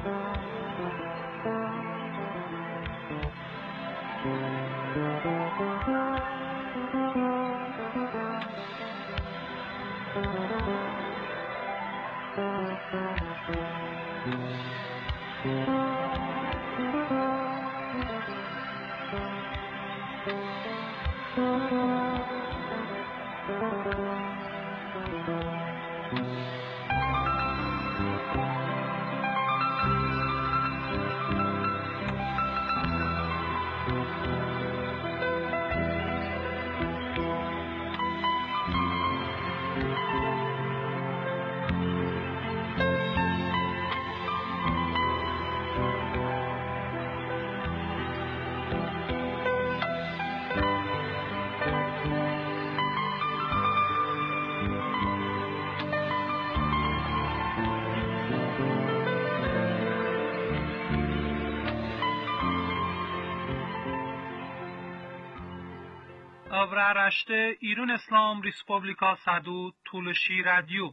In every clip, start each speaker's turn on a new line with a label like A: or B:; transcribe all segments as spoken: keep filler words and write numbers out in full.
A: Avraaraşte İran İslam Respublika Sadut Tuluşi Radyo.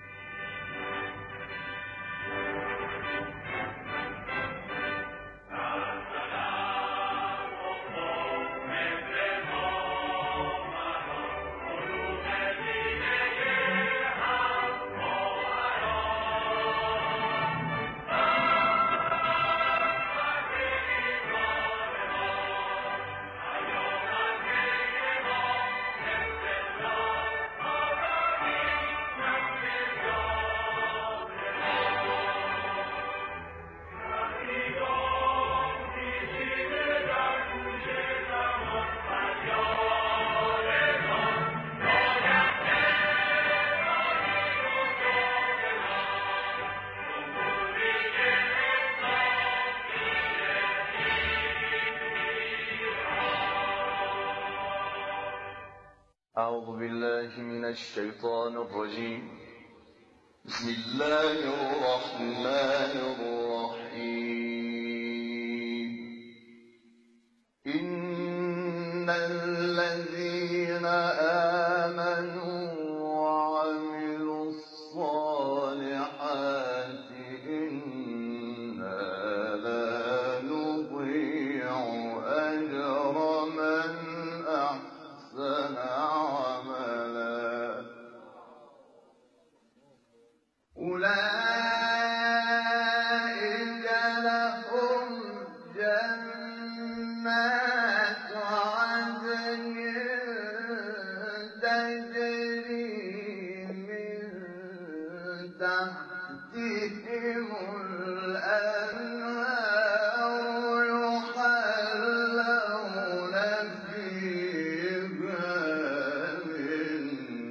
B: أعوذ بالله من الشيطان الرجيم. بسم الله الرحمن الرحيم. إن الذين آمنوا وعملوا الصالحات إنا لا نضيع أجر من أحسن أولئك لهم جنات عدن تجري من تحتهم الأنهار يحلون فيها من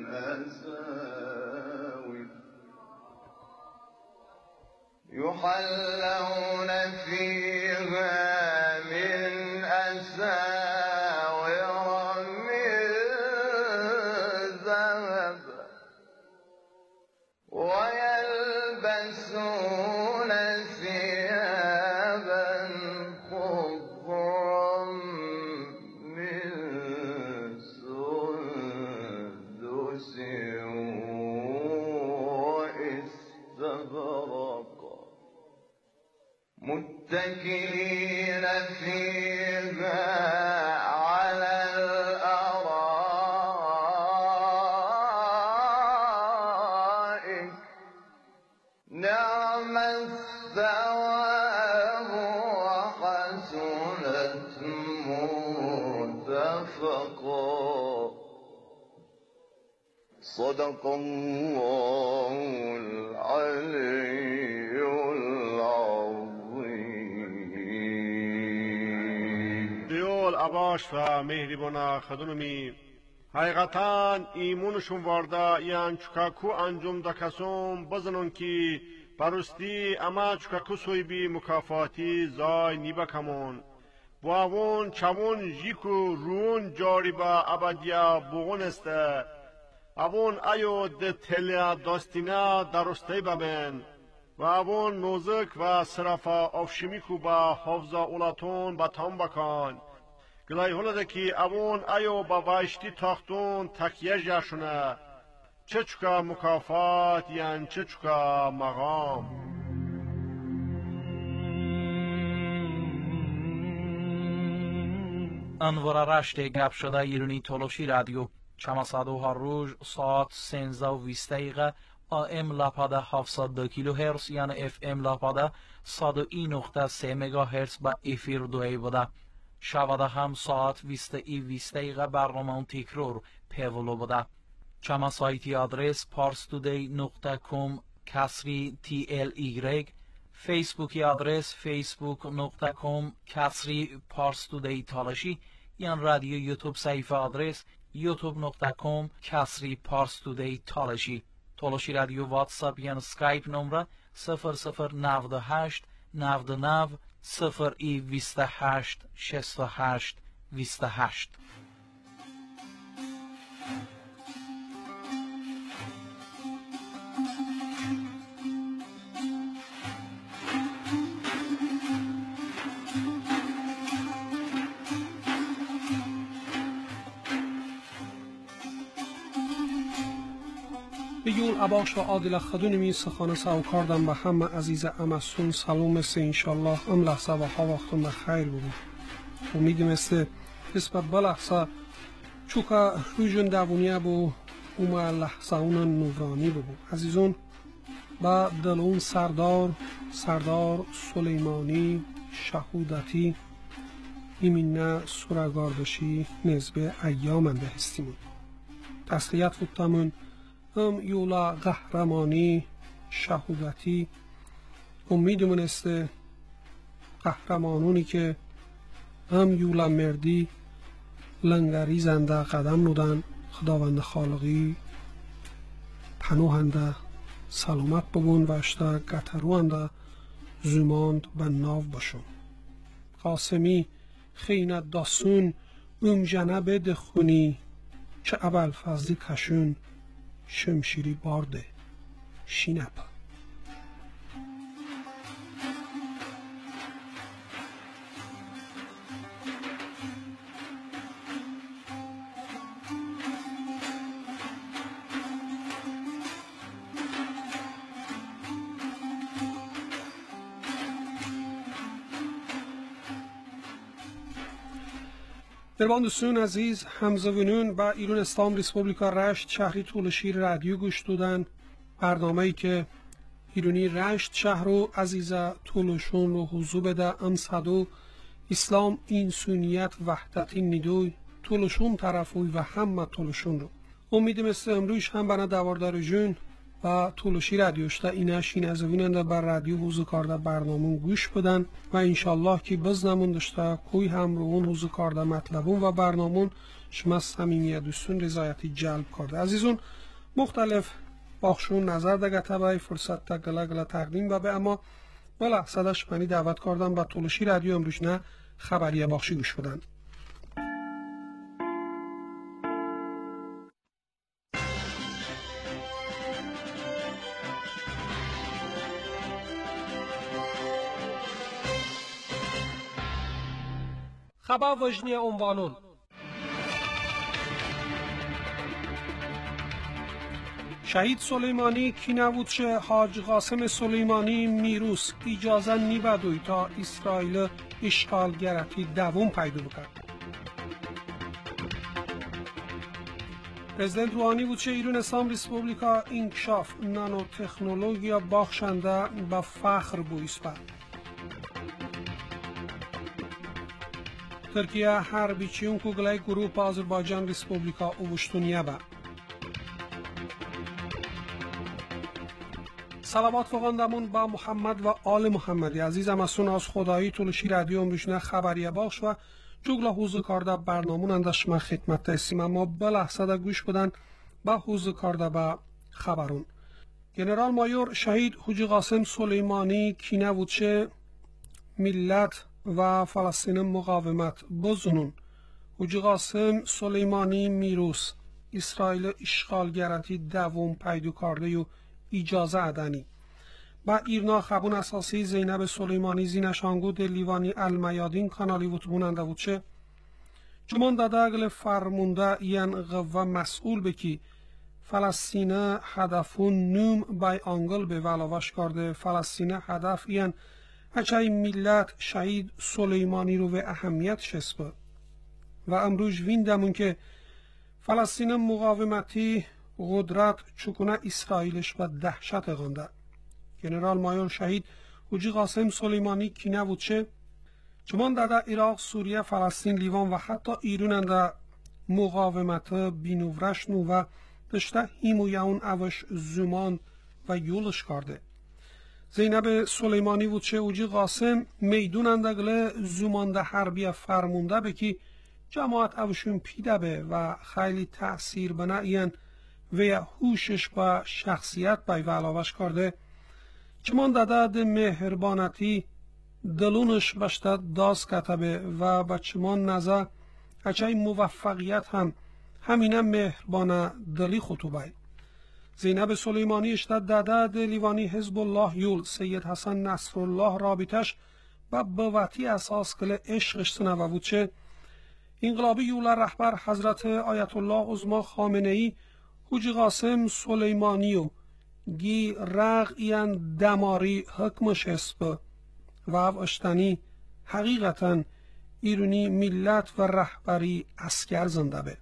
B: أساور يحلون فيها من أساور من ذهب ويلبسون ثيابا خضرا من سندس واستبرق متكئين فيها على الأرائك نعم الثواب وحسنت مرتفقا. صدق الله العلي العظيم.
C: دیول عباش و مهربانا خدونمی حقیقتاً ایمونشون وارده یان چکاکو انجام دکسون بزنون که برستی اما چکاکو سوی بی مکافاتی زای نیبا کمون باون چمون جیکو رون جاری با ابدیا بغون استه اوون ایو ده تلیا داستینا درسته بمن و اوون نوزک و صرفا افشمیکو با حفظا اولاتون با تام بکن گلای هلده که اوون ایو با وایشتی تاختون تکیه جاشونه چه چکا مکافات یان چه چکا مقام.
D: انوار رشت گپ شده ایرانی تولوشی رادیو چما صدو هر روز ساعت سینزده و بیست دقیقه آم لپاده هفتصد و دو کیلو هرتز یعنی اف ام لپاده صد و یک نقطه سه مگا هرتز با افیر دوی بوده. شبده هم ساعت بیست ای بیست دقیقه برنامه تکرار پیولو بوده. چما سایتی آدرس پارستودی نقطه کام کسری تی ال ایگرگ، فیسبوکی آدرس فیسبوک نقطه کام کسری پارستودی تالشی، یان رادیو یوتیوب صفحه آدرس یوتیوب نقطه کام کسری پارستودی تالشی. تالشی رادیو واتساپ یان سکایپ نمره صفر صفر نود و هشت نود و نه صفر ای بیست و هشت شصت و هشت بیست و هشت.
E: بگیون اباش و عادل خدونمی سخانه ساو کردم به همه عزیز امسون سلام سه انشالله ام لحظه و ها وقتون بخیر بود. امیدیم است نسبت به لحظه چوکا روژن دوونیه بو اومه لحظه اون نورانی بود. عزیزون با دلون سردار سردار سلیمانی شهودتی ایمینه سورگاردشی نزبه ایامنده هستیمون. تسلیت فوتامون هم یولا قهرمانی شهودتی امیدمون است قهرمانونی که هم یولا مردی لنگری زنده قدم نودن خداوند خالقی پنوهنده سلامت ببون و اشتا گتروانده زماند به ناو باشون. قاسمی خیند داسون ام جنبه دخونی چه اول فضلی کشون شمشیری بارده شینپ. دربان دوستان عزیز همزوینون با ایران اسلام ریسپوبلیکا رشت شهری تولشی رادیو گوش دادن. برنامه‌ای که ایرانی رشت شهر رو عزیزه تولشون رو حضور بده ام صدو اسلام انسانیت وحدتی نیدوی تولشون طرفوی و همه تولشون رو امیدیم است امروز هم بنا دواردار جون و تولشی رادیوشتا اینش این از ویننده بر رادیو حضور کرده برنامه گوش بدن و انشالله که بز نموندشتا کوی هم رو اون حضور کرده مطلبون و برنامه شما صمیمیت دوستون رضایتی جلب کرده. عزیزون مختلف باخشون نظر دگه تبای فرصت تا گله گله تقدیم و به اما بله صداش منی دعوت کردم با تولشی رادیو امروز نه خبریه باخشی گوش بدن. خبر وجنی عنوانون شهید سلیمانی کی نبود چه حاج قاسم سلیمانی میروس اجازه نیبدوی تا اسرائیل اشغالگرتی دوم پیدا بکرد. پرزیدنت روحانی بود چه ایران اسلام ریسپوبلیکا انکشاف نانو تکنولوژیا باخشنده با فخر بویس بر. ترکیه هر بیچیون کوگلای گروپ آذربایجان ریسپوبلیکا اوشتونیه با. سلامات فقاندمون با محمد و آل محمدی عزیزم از از خدایی تولشی رادیو امروشنه خبریه باخش و جوگلا حوزه کارده برنامون اندش من خدمت تسیم اما بلحظه دا گوش بدن با حوزه کارده با خبرون. جنرال مایور شهید حاجی قاسم سلیمانی کی نبود چه ملت و فلسطین مقاومت بزنون حاجی قاسم سلیمانی میروس اسرائیل اشغالگرتی دوم پیدا کرده و اجازه ادنی با ایرنا خبون اساسی زینب سلیمانی زینشانگود لیوانی المیادین کانالی بود بوننده بود چه چمان داداگل فرمونده ین غوه مسئول بکی فلسطین هدفون نوم بای آنگل به ولاوش کرده فلسطین هدف ین اچای ملت شهید سلیمانی رو به اهمیت شسبه و امروز ویندمون که فلسطین مقاومتی قدرت چکونه اسرائیلش و دهشت غنده. گنرال مایور شهید حاجی قاسم سلیمانی کی نبود چه؟ چمان در عراق، سوریه، فلسطین، لیوان و حتی ایران در مقاومت بینورش نو و دشته هیمویون اوش زمان و یولش کرده. زینب سلیمانی بود چه حاجی قاسم میدون اندگله زمان ده حربی فرمونده بکی جماعت اوشون پیده به و خیلی تأثیر بنایین و هوشش و شخصیت بای و علاوش کرده. چمان داده مهربانتی دلونش بشتد داز کتبه و با چمان نظر اچه موفقیت هم همینه مهربانه دلی خطوبه. زینب سلیمانی اشتد داده لیوانی حزب الله یول سید حسن نصرالله رابطش و بواتی اساس کل عشقش سنوه بود چه انقلابی یول رهبر حضرت آیت الله عظما خامنه ای حاجی قاسم سلیمانی و گی رق این دماری حکمش اسب و اشتنی حقیقتا ایرونی ملت و رهبری اسکر زنده به.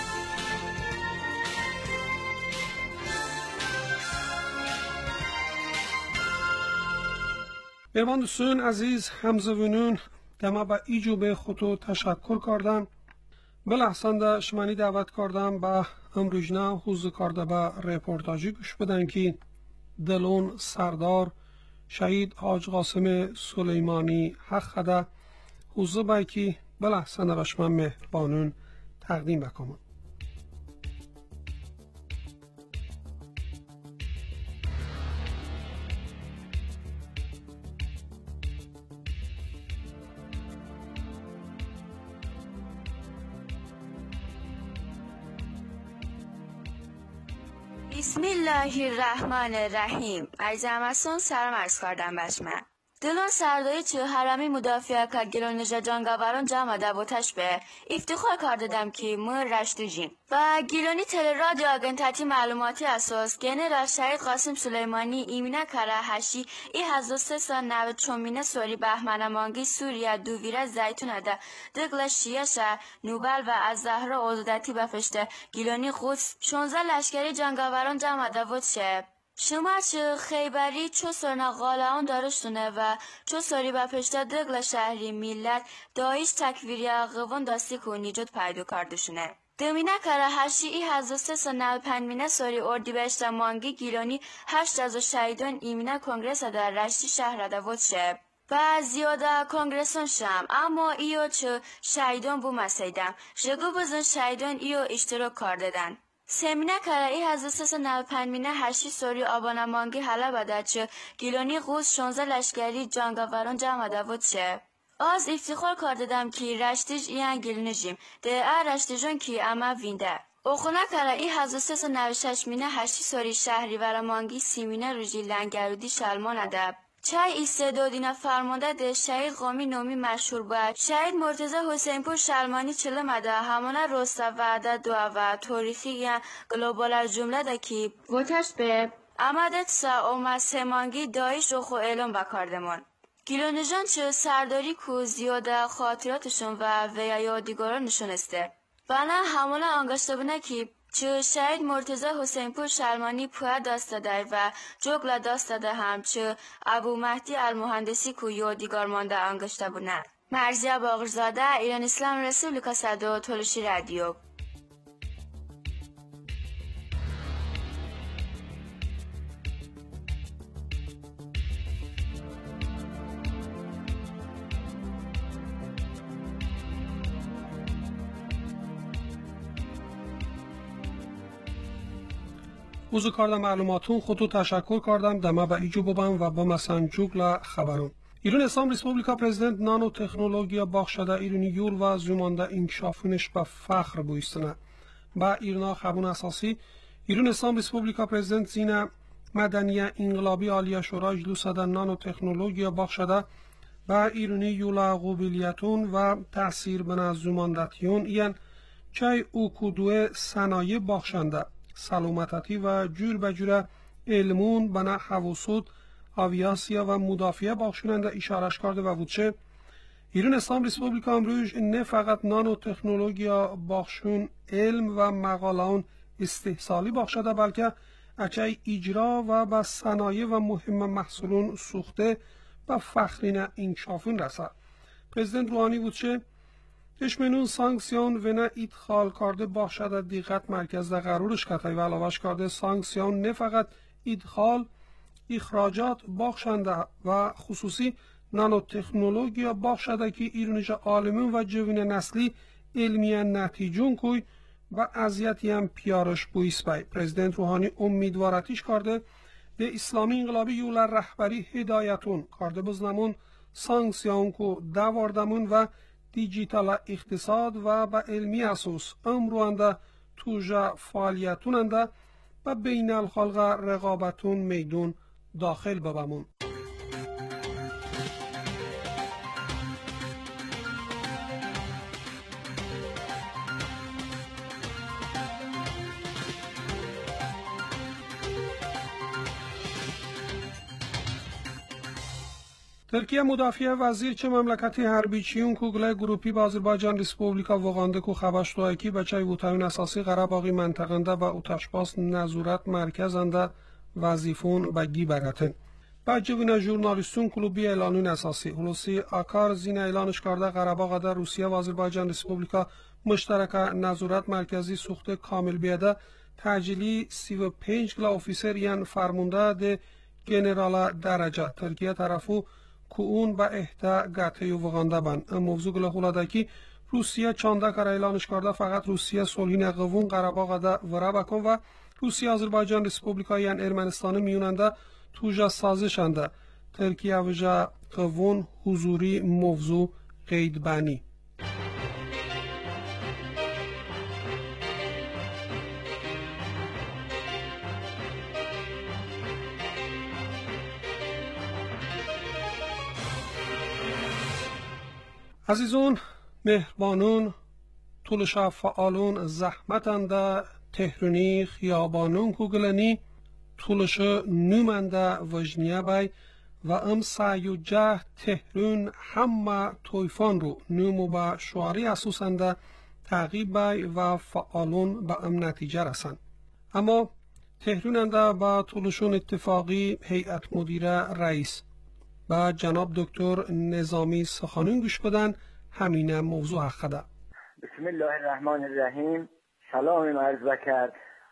E: بیرمان دوستان عزیز همزوینون دما با ایجو به خودو تشکر کردم. بلحسن شمانی دعوت کردم با امروجنا حوض کرده با رپورتاجی گوش بدن که دلون سردار شهید حاج قاسم سلیمانی حق خدا حوض بای که بلحسن بشمن مهربانون تقدیم بکنم.
F: بسم الله الرحمن الرحیم. عرض همسون سلام عرض کردم بشمه. دلون سرداری چه حرمی مدافع که گلون نجا جانگاوران جمع دبوتش به افتخار کردم که من رشتو جیم و گلونی تل رادیو آگنتاتی معلوماتی اساس گنرال شهید قاسم سلیمانی ایمینه کره هشی ای هزار سه سال نوید چومینه سوری بهمن مانگی سوریه دوویره زیتون ده دقل شیشه نوبل و از زهرا عضدتی بفشته گلونی قدس شونزه لشکری جانگاوران جمع دبوت شه. شما چه خیبری چو سرنا غالان دارشتونه و چو سری با پشتا دقل شهری میلت دایش تکویری اقوان داستی که نیجود پیدو کردشونه. دمینه کاره هشی ای هزار سه سال نو پنمینه سوری اردی بشتا مانگی گیلانی هشت از شهیدان ایمینه کنگرس در رشتی شهر دوود شه. و زیاده کنگرسون شم اما ایو چه شهیدان بو مسیدم شگو بزن شهیدان ایو اشتراک کرددن. سمینه کاره ای هزار سه سال نو پنمینه هشی سوری آبانه مانگی حالا بده چه گیلانی قوز شانزه لشکری جانگاوران جمع داود شه. از افتخار کردم که رشتیج این گیلنجیم ده ار رشتیجون که اما وینده. اخونه کاره ای هزار سه سال نو ششمینه هشی سوری شهری ور مانگی سیمینه روژی لنگرودی شلمان ادب. چای استعدادینه فرمانده ده شهید قومی نومی مشهور بود. شهید مرتضی حسین پور شلمانی چله مده همانه رسته وعده دو و تاریخی یا گلوبال از جمله ده که گوتش به امدت سا اومد سمانگی دایش رو خو اعلام بکردمان. گیلونجان چه سرداری کو زیاده خاطراتشون و ویا یادگارانشون استه. بنا همانه آنگشته بونه که چه شهید مرتضی حسین پور شلمانی پوه داسته ده و جگل داسته ده هم چه ابو مهدی المهندسی کو یادگار مانده آنگشته بونه. مرزیه باقرزاده ایران اسلام رسوبلیکا صدا تولشی رادیو.
E: وزو کردم معلوماتون خودتو تشکر کردم دمه با ایجو ببن و بمسن جوگل خبرون. ایران اسلام ریسپوبلیکا پرزیدنت نانو تکنولوژیا باخشده ایرانی یول و زمانده انکشافونش با فخر بویستنه. با ایرنا خبون اساسی ایران اسلام ریسپوبلیکا پرزیدنت زینه مدنی انقلابی عالی شورای جلوس ده نانو تکنولوژیا باخشده با ایرانی یولا قابلیتون و تأثیر بنا زماندتیون این چای او کدوه صنایع باخشنده سلامتی و جور بجور علمون بنا حواسود آویاسیا و مدافعه باخشوننده اشارش کرده و بودشه ایران اسلام ریسپوبلیکا امروز نه فقط نانو تکنولوژیا باخشون علم و مقالان استحصالی باخشده بلکه اچای اجرا و با صنایع و مهم محصولون سوخته و فخرین انکشافون رسد. پرزیدنت روحانی بود چه دشمنون سانکسیون و نه ادخال کرده باخشده دیقت مرکز در قرارش کتای و علاوهش کرده سانکسیون نه فقط ادخال اخراجات باخشنده و خصوصی نانو تکنولوژیا باخشده که ایرانیجا عالمون و جوین نسلی علمیان نتیجون کوی و اذیتی هم پیارش بویس بای. پرزیدنت روحانی امیدوارتیش کرده به اسلامی انقلابی یولر رهبری هدایتون کرده بزنمون سانکسیون کو دواردمون و دیجیتال اقتصاد و با علمی اساس امروانده توجه فعالیتوننده و بین الخلق رقابتون میدون داخل ببمون. ترکیه مدافع وزیر چه مملکتی حربی چیون کوگله گروپی با آذربایجان ریسپوبلیکا وغانده کو خبشتوایکی بچای ووتایون اساسی قرباقی منطقنده و اوتشباس نزورت مرکزنده وظیفون بگی براتن. بجوین ژورنالیستون کلوبی اعلانون اساسی هلوسی آکار زین اعلانش کرده قرباق در روسیه و آذربایجان ریسپوبلیکا مشترک نزورت مرکزی سوخت کامل بیاده تجلی سی و پنج گلا افیسر یان فرمونده ده جنرال درجه ترکیه طرفو که اون به احتا گته و وغانده بند. موضوع گله خولاده که روسیه چانده کار اعلانش کرده فقط روسیه صلحین قوون قرباق ده وره بکن و روسیه آذربایجان ریسپوبلیکا یان ارمنستان میوننده توجه سازشنده ترکیه وجه قوون حضوری موضوع قید بانی. عزیزون مهربانون طولشا فعالون زحمتنده تهرونی خیابانون کوگلنی طولش نومنده وجنیه بای و ام سعی و جه تهرون همه تویفان رو نومو با شعاری اساسنده تعقیب بای و فعالون به ام نتیجه رسن. اما تهروننده با طولشون اتفاقی هیئت مدیره رئیس با جناب دکتر نظامی سخانون گوش بدن همین موضوع حقده.
G: بسم الله الرحمن الرحیم. سلام عرض بکرد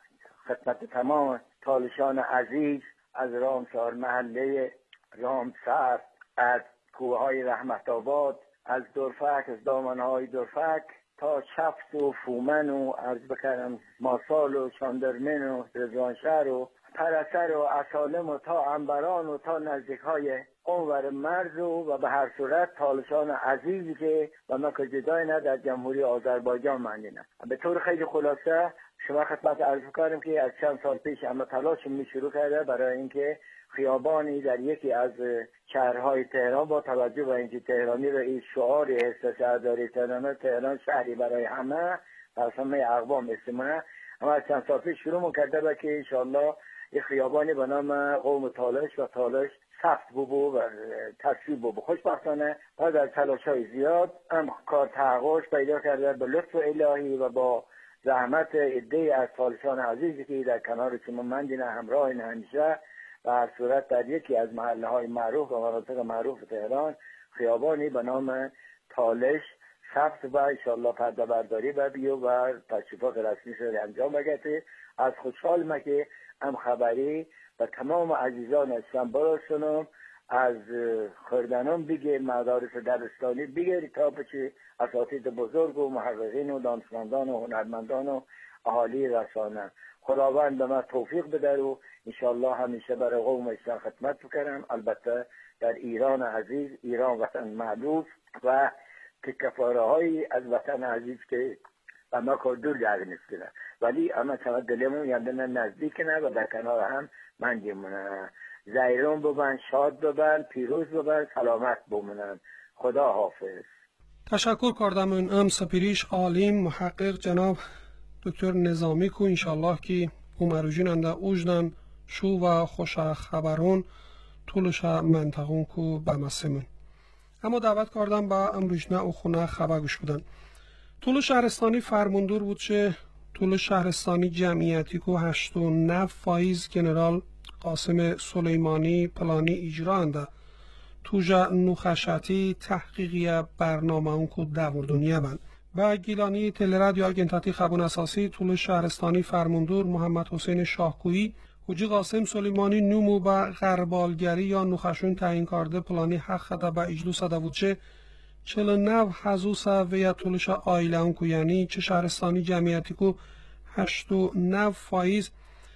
G: خدمت تمام تالشان عزیز از رامسار محله رامسر، از کوههای رحمت آباد، از درفک، از دامنهای درفک تا چفت و فومن و عرض بکردم ماسال و چاندرمن و رضوانشهر و پرسر و اسالم و تا انبران و تا نزدیک های اونور مرز و, و به هر صورت تالشان عزیزی که و ما که جدای نه در جمهوری آذربایجان مندینم. به طور خیلی خلاصه شما خدمت عرض کردم که از چند سال پیش اما تلاش می شروع کرده برای اینکه خیابانی در یکی از شهرهای تهران با توجه به اینکه تهرانی رئیس شعار حس شهرداری تهران تهران شهری برای همه از همه اقوام اسمه اما از چند سال پیش شروع کرده با که انشاءالله یک خیابانی به نام قوم تالش و تالش سخت بو و تصویب بو. خوشبختانه بعد از تلاش‌های زیاد هم کار تحقق پیدا کرده به لطف الهی و با زحمت عده‌ای از تالشان عزیزی که در کنار شما مندینه همراه این همیشه و هر صورت در یکی از محله های معروف و مناطق معروف تهران خیابانی به نام تالش ثبت و انشاءالله پرده برداری و بیو و تشریفات رسمی شده انجام بگته. از خوشحال ما که هم خبری و تمام عزیزان اسلام برسونم از خردنان بگیر مدارس درستانی بگیر تا بچه اساتید بزرگ و محققین و دانشمندان و هنرمندان و اهالی رسانه. خداوند به ما توفیق بده و انشاءالله همیشه برای قوم اسلام خدمت بکنم. البته در ایران عزیز، ایران وطن معروف و که کفاره هایی از وطن عزیز که اما که دور جایی نیستونه ولی اما چما دلمون یادن نزدیک نه و در کنار هم منجمونه. زایرون ببن، شاد ببن، پیروز ببن، سلامت بمونن. خدا حافظ.
E: تشکر کردم اون ام سپیریش عالم محقق جناب دکتر نظامی کو انشالله که اومروجین انده اوجدن شو و خوش خبرون طولش منطقون کو بمسمون. اما دعوت کردم با امروشنه و خونه خبر گوش بدن. طول شهرستانی فرماندور بود چه طول شهرستانی جمعیتی که هشت و نه فایز جنرال قاسم سلیمانی پلانی اجرا انده توجه نوخشتی تحقیقی برنامه اون که دوردونیه بند. با گیلانی تلراد یا گنتاتی خبون اساسی طول شهرستانی فرماندور محمد حسین شاهکویی حجی قاسم سلیمانی نومو با غربالگری یا نوخشون تعیین کرده پلانی حق خدا با اجلوس داوودچه چل و نو حزوسا و یا طولش آیله اون کو یعنی چه شهرستانی جمعیتی کو هشت و نو فایز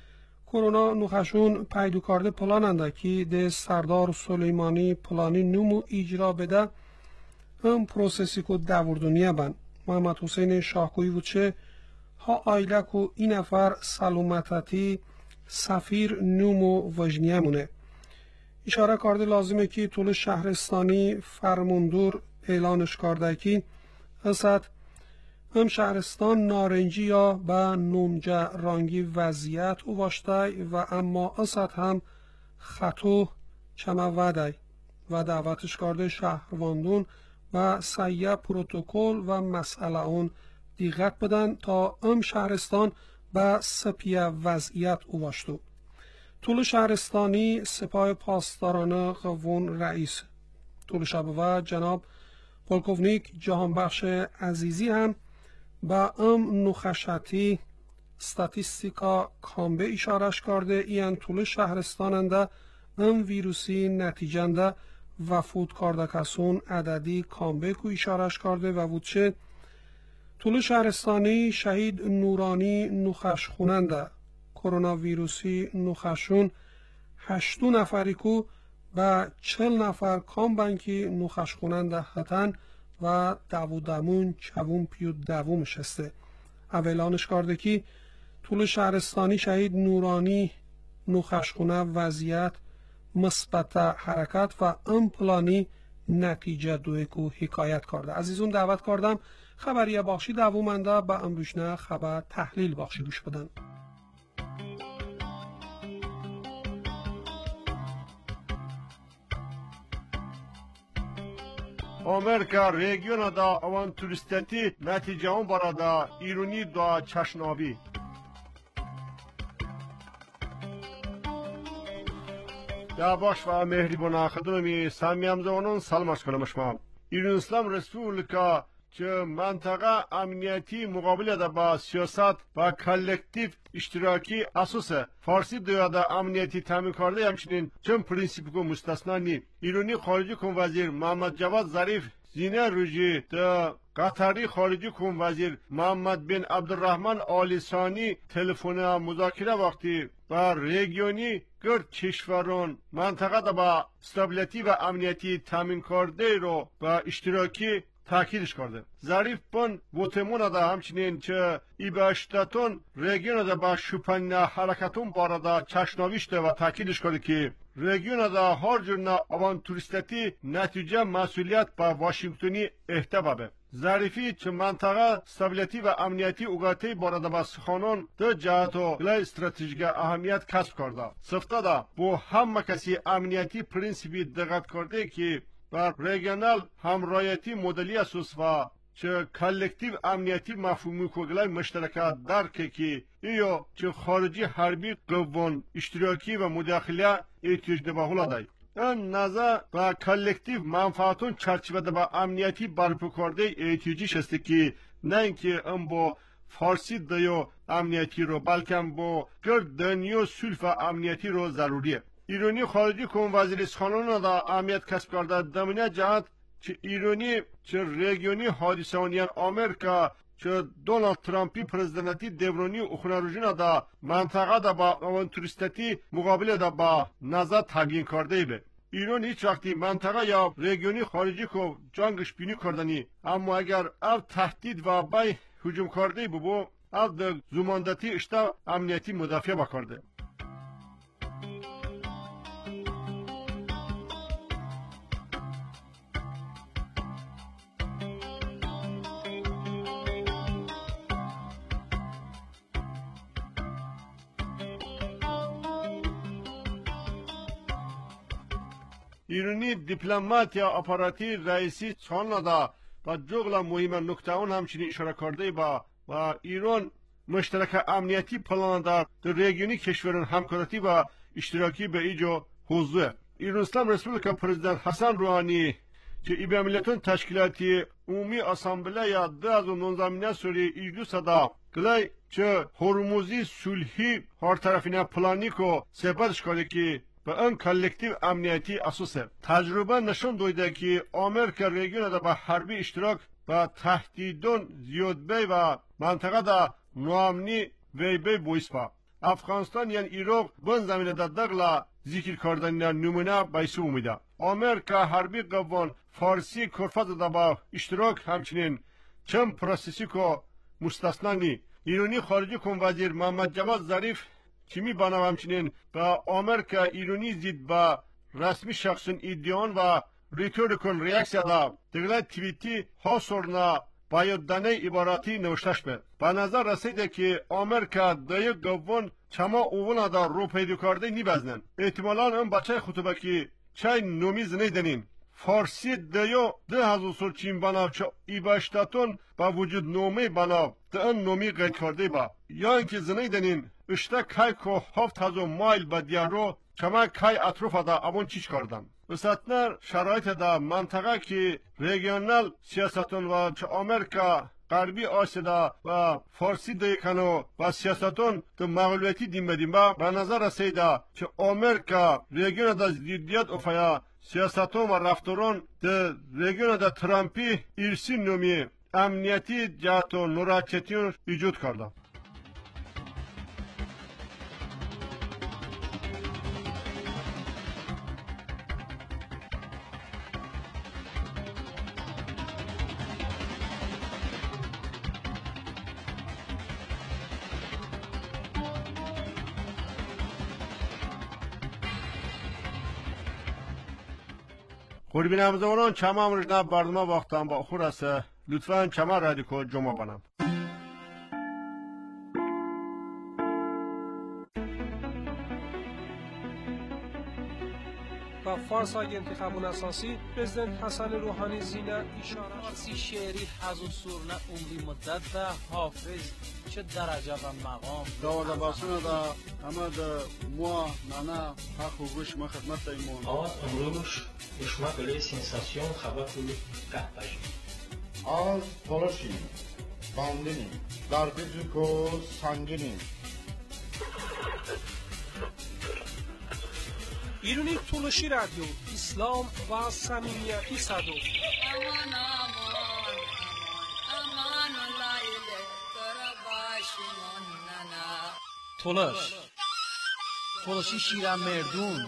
E: کرونا نوخشون پیدو کرده پلان انده که ده سردار سلیمانی پلانی نومو اجرا بده هم پروسسی کو دوردونیه بند. محمد حسین شاهکویی بود چه ها آیله کو این نفر سلامتی سفیر نومو وجنیه مونه. اشاره کرده لازمه که طول شهرستانی فرماندور اعلانش کرده که اصد هم شهرستان نارنجی یا با نونجا رانگی وضعیت او باشده و اما اصد هم خطو چمه وده و دعوتش کرده شهرواندون و سیه پروتوکل و مسئله اون دیقت بدن تا ام شهرستان با سپیه وضعیت او باشدو. طول شهرستانی سپاه پاسداران قوون رئیس طول شب و جناب پولکوونیک جهانبخش عزیزی هم با ام نوخشتی ستاتیستیکا کامبه اشارش کرده این طول شهرستاننده ام ویروسی نتیجنده وفود کرده کسون عددی کامبه کو اشارش کرده و وودچه طول شهرستانی شهید نورانی نوخش خوننده کرونا ویروسی نوخشون هشتو نفری کو با چل نفر کامبنکی نوخش خوننده هتن و دوودمون چوون پیو دوم شسته. اولانش کرده که طول شهرستانی شهید نورانی نوخش خونه وضعیت مثبت حرکت و امپلانی نتیجه دوی کو حکایت کرده. عزیزون دعوت کردم خبریه باخشی دوومنده با امروشنه خبر تحلیل باخشی گوش بدن.
C: Amerika regiona da avantüristeti netice on barada ironi da çaşnavi. Ya baş ve mehribuna khadumi samiyamza onun salmaş kılmışmam. İran İslam Respublika که منطقه امنیتی مقابل ده با سیاست و کلکتیو اشتراکی اساسه فارسی دویاده امنیتی تامین کرده همچنین چند پرینسیپ کو مستثنا نی. ایرانی خارجی کن وزیر محمد جواد ظریف زینه روجی ده قطری خارجی کن وزیر محمد بن عبدالرحمن آل ثانی تلفن مذاکره وقتی با رژیونی گرد کشوران منطقه ده با استابیلیتی و امنیتی تامین کرده رو با اشتراکی تاکیدش کرده. ظریف بن وتمون da همچنین که ایباشتاتون رژیون da با شپن حرکتون باردا چشناویشته و تاکیدش کرده که رژیون da هر جور آوانتوریستی نتیجه مسئولیت با واشنگتنی احتبابه. ظریفی که منطقه استابیلیتی و امنیتی اوگاتی باردا با سخانون دو جهت و بلای استراتژیک اهمیت کسب کرده. سفته دا با همه کسی امنیتی پرینسیپی دقت کرده که بر رژیونال همرایتی مدلی اساس و چه کلکتیو امنیتی مفهومی کوگلای مشترکات درکه که ایو چه خارجی حربی قوان اشتراکی و مداخله احتیاج دباهولا دای. این نظر و کلکتیو منفعتون چرچوبه با امنیتی برپا کرده احتیاجی شسته که نه اینکه ام با فارسی دیو امنیتی رو بلکه با گرد دنیا سلف امنیتی رو ضروریه. ایرانی خارجی کن وزیر خانون دا اهمیت کسب کرده دمینه جهت چه ایرانی چه رژیونی حادثانیان آمریکا چه دونالد ترامپی پرزیدنتی دورانی اخناروژینا دا منطقه دا با آوانتوریستی مقابل دا با نظر تگین کرده به ایران هیچ وقتی منطقه یا رژیونی خارجی کو جنگش بینی کردنی اما اگر او تهدید و بای هجوم کرده ببو او در زماندتی اشتا امنیتی مدافع بکرده. ایرانی دیپلمات یا اپاراتی رئیسی کانادا و جغل مهم نکته اون همچنین اشاره کرده با و ایران مشترک امنیتی پلان در ریگیونی کشوران همکاری و اشتراکی به ایجا حضور ایران اسلام رسپوبلیکا پرزیدنت حسن روحانی که ای به ملتون تشکیلاتی عمومی اسامبله یا دو هزار و نوزده سوری ایجلو صدا گلای چه هرموزی صلحی هر طرفینه پلانی کو سپاسش کرده که به این کلکتیو امنیتی اساسه تجربه نشان داده که آمریکا ریگیون دا به حربی اشتراک و تهدیدون زیاد بی و منطقه دا نوامنی وی بی بویس با افغانستان یعنی ایراق بن زمینه دا دقلا ذکر کردن نمونه بایسو اومیده آمریکا حربی قوان فارسی کرفاز دا با اشتراک همچنین چند پروسسی که مستثنانی ایرانی خارجی کن وزیر محمد جواد ظریف کمی بانو همچنین با آمریکا ایرانی زید با رسمی شخصن ایدیان و ریتور کن ریاکسیا دا دقیقه تویتی ها سرنا باید دانه عباراتی نوشتش به به نظر رسیده که آمریکا دایه گوون چما اوونا دا رو پیدا کرده نی بزنن احتمالا اون بچه خطوبه که چای نومی زنی دنین فارسی دیو ده هزار سال چین بناو چه ای باشتاتون با وجود نومی بناو ده اون نومی قید کرده با یا اینکه زنی دنین اشتا کای که هفت هزار مایل با دیارو چما کای اطروف دا امون چیچ کردن بساتنر شرایط دا منطقه که ریگیونال سیاستون و چه آمریکا غربی آسیا و فارسی دیکنو و سیاستون تو مغلوبیتی دیم بدیم با به نظر رسیده که آمریکا ریگیون دا زیدیت افیا سیاستون و رفتارون در ریگیون دا ترامپی ایرسی نومی امنیتی جهت و نوراچتیون ایجاد کرده. خوری بینم زمانان چما امروز نب برنامه وقتم با خور است لطفاً چما رادی کو جمع بنام
E: و فارس های انتخابون اساسی پرزیدنت حسن روحانی زینه اشاره
D: فارسی شعری حضور سورنه عمری مدت و حافظ چه درجه و مقام
H: داوره باسونه دا اما دا موا نانا حق و گوش ما خدمت دا ایمون
I: آن امروش گوشما گلی سنساسیون خبر کلی قهبشی
J: آز تلاشیم باندینیم در بیزوکو سنگینیم
E: ایرانی تولشی رادیو اسلام و صمیمیتی صدو
K: امان امان امان لایل کرباشون ننا
D: تولش تولشی شیرم مردون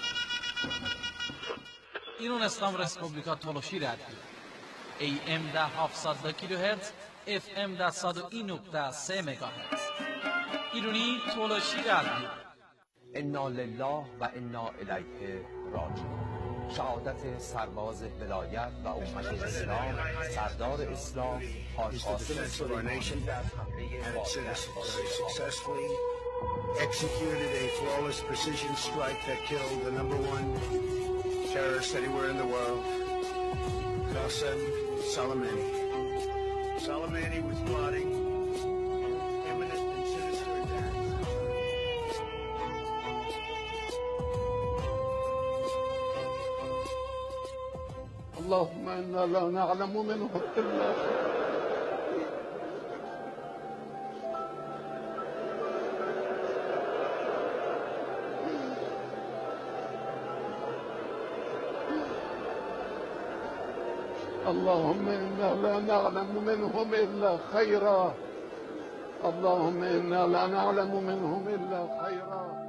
D: ایران اسلام رسپوبلیکا تولشی رادیو ای ام ده هفتصد کیلوهرتز اف ام ده صد و این نقطه سه مگاهرتز ایرانی تولشی رادیو
L: انا لله و انا الیه راجعون. شهادت سرباز ولایت و امت اسلام سردار اسلام حاج قاسم سلیمانی در حمله
M: successfully executed a flawless precision strike that killed the number one terrorist anywhere in the world, Qasem Soleimani. Soleimani was plotting imminent and sinister attacks.
H: اللهم انا لا نعلم منه الا اللهم انا لا نعلم منهم الا خيرا اللهم انا لا نعلم منهم الا خيرا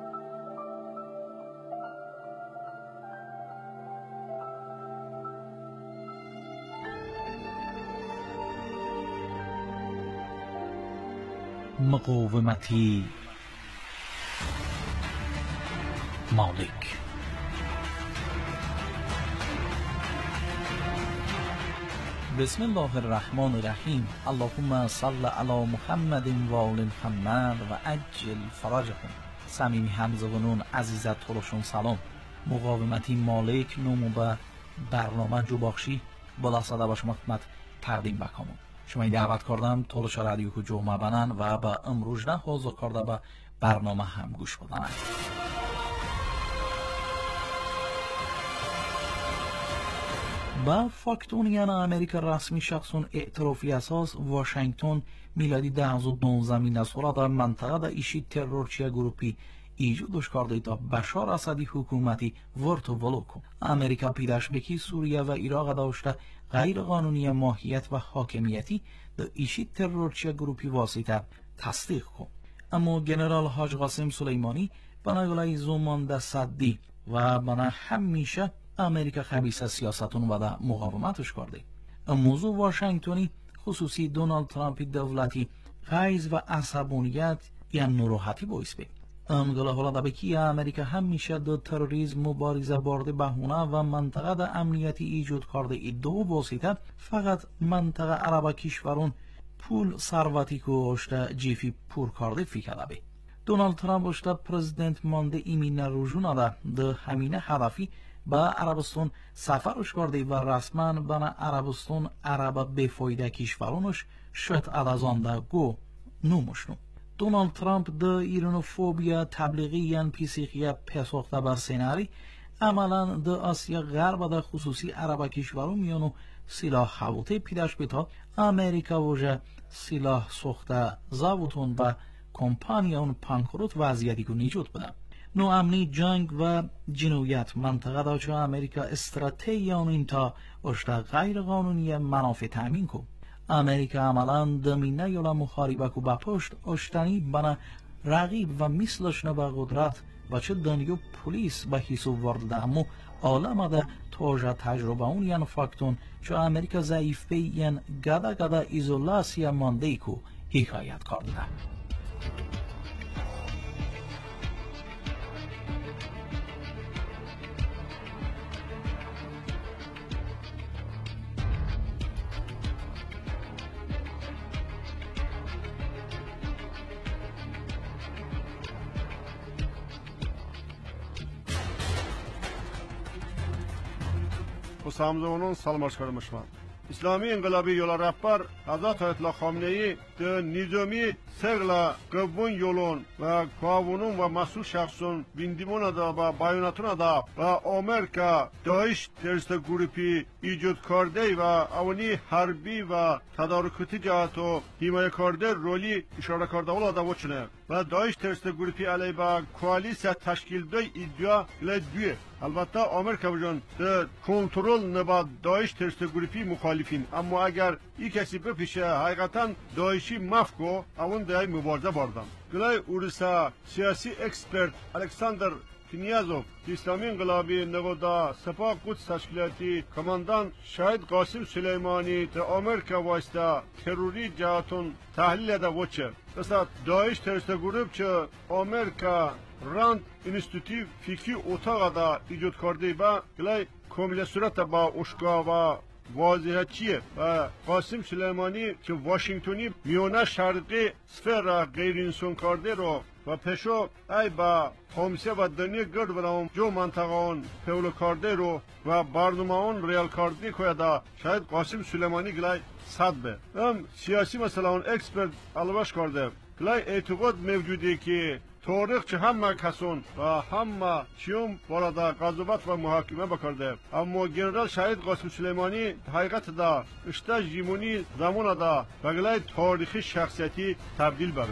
D: مقاومتی مالک بسم الله الرحمن الرحیم اللهم صل علی محمد و آل محمد و عجل فرجهم. صمیمی همزبانان عزیزت تلوشون سلام. مقاومتی مالک نومو به برنامه جو بخشی بالا صدا باش مخدمت تقدیم بکنم. شما دعوت کردم تولش رادیو کو جو مبنن و با امروز نه حاضر کرده به برنامه هم گوش بدن. با فاکتونیان امریکا رسمی شخصون اعترافی اساس واشنگتن میلادی ده هزار و دوازده نسولا در منطقه در ایشی ترورچی گروپی ایجادش کرده تا بشار اسدی حکومتی ورتو ولوکو. امریکا پیداش بکی سوریه و عراق داشته غیر قانونی ماهیت و حاکمیتی در ایشی ترورچی گروپی واسطه تصدیق کن. اما جنرال حاج قاسم سلیمانی بنای زمان در صدی و بنا همیشه امریکا خبیث سیاستون و در مقاومتش کرده. موضوع واشنگتنی خصوصی دونالد ترامپ دولتی غیظ و عصبانیت یا ناراحتی باعث به. امگله حالا در بکی امریکا همیشه در تروریسم مبارزه برده بهونه و منطقه در امنیتی ایجاد کرده ای دو واسطه فقط منطقه عرب کشورون پول ثروتی که اشته جیفی پور کرده فکر به. دونالد ترامپ اشته پرزیدنت مانده ایمین روزونه ده ده همینه هدفی با عربستان سفرش کرده و رسما بنا عربستان عرب بفایده کشورونش شد ادازان ده گو نومشنو. دونالد ترامپ ده ایرانوفوبیا تبلیغی یان پیسیخیا پساخته بر سناری عملا ده آسیا غرب ده خصوصی عرب کشورون میانو سلاح هواته پیداش بیتا امریکا وجه سلاح سخته زاوتون و کمپانیون پانکروت وضعیتی که نیجود بدن. نو امنی جنگ و جنویت منطقه دا چه امریکا استراتژیان این تا اشتا غیر قانونی منافع تامین کو. امریکا عملا دمینه یولا مخاربه کو با پشت اشتنی بنا رقیب و مثلش نبا قدرت و چه دنیو پولیس با حساب ورده امو عالم ده توجه تجربه اون یان فاکتون چه امریکا ضعیف بی یان گدا گدا ایزولاسیا مانده کو حکایت کرده.
C: سامزونون سلام کردم شما. اسلامی انقلابی yola rehber Hazreti Ayetullah Khamenei de nizami serla qavun yolun ve kavunun ve mas'ul şahsın bindimona da ve bayonatına da ve Amerika DAEŞ terörist grubu icat karde ve avni harbi ve tadarukuti cihato himaye karde rolü işare karde ola da voçne ve DAEŞ terörist grubu aleyba koalisya teşkilde iddia ile düye. البته آمریکا بجان در کنترل نبا داعش ترست گروپی مخالفین اما اگر یک کسی بپیشه حقیقتا داعشی مفکو اون دای مبارزه باردم گلای اورسا سیاسی اکسپرت الکساندر کنیازوف اسلامی انقلابی نگودا سپاه قدس تشکیلاتی کماندان شهید قاسم سلیمانی در آمریکا واسطه تروری جهاتون تحلیل ده وچه مثلا داعش ترست گروپ چه آمریکا راند انستیتیو فیکی اتاق دا ایجاد کرده با گلای کامل صورت با اشکا و واضحه چیه و قاسم سلیمانی که واشنگتنی میونه شرقی سفر غیر انسان کرده رو و پشو ای با خامسه و دنیا گرد برام جو منطقه پولو کرده رو و برنامه اون ریال کرده که دا شاید قاسم سلیمانی گلای صد به هم سیاسی مثلا اون اکسپرت الواش کرده گلای اعتقاد موجوده که تاریخ چه همه کسون و همه چیوم وارد قضاوت و محاکمه بکرده اما جنرال شهید قاسم سلیمانی حقیقت دا اشته جیمونی زمان دا بگلای تاریخی شخصیتی تبدیل ببه.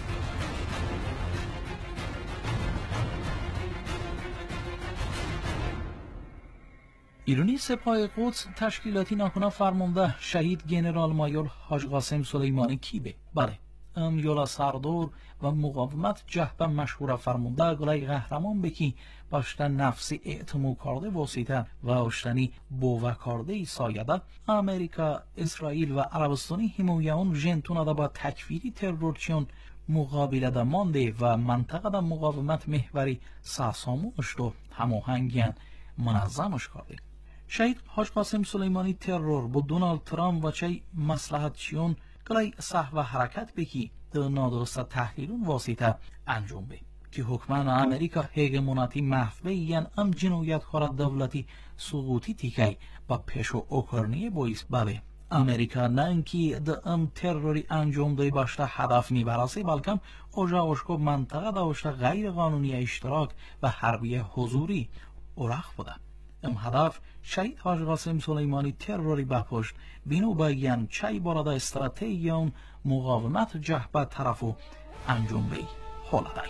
D: ایرانی سپاه قدس تشکیلاتی ناکنا فرمانده شهید جنرال مایور حاج قاسم سلیمانی کیبه؟ بله ام یولا سردار و مقاومت جهبه مشهور فرمانده گلای قهرمان بکی باشتن نفسی اعتمو کرده واسطه و اشتنی بوه کرده ای سایده امریکا، اسرائیل و عربستانی همویان جنتون دا با تکفیری ترورچیون مقابله دا مانده و منطقه دا مقاومت محوری ساسامونش دو هماهنگیان منظمش کرده. شهید حاج قاسم سلیمانی ترور با دونالد ترامپ و چه مصلحت چیون گلای صحو حرکت بکی در نادرست تحلیلون واسطه انجام به. که حکمان امریکا هگموناتی محفوه یعن ام جنویت خورد دولتی سقوطی تیکی با پیشو اوکرنی بایست بله امریکا نه اینکه د ام تروری انجام دای باشته هدف نی براسی بلکم اوجا اوشکو منطقه داشته غیر قانونی اشتراک و حربی حضوری اورخ بوده ام هدف شهید حاج قاسم سلیمانی تروری بپشت بینو باگیان چای بارد استراتژیون مقاومت جهبه طرفو انجام بی حالدهی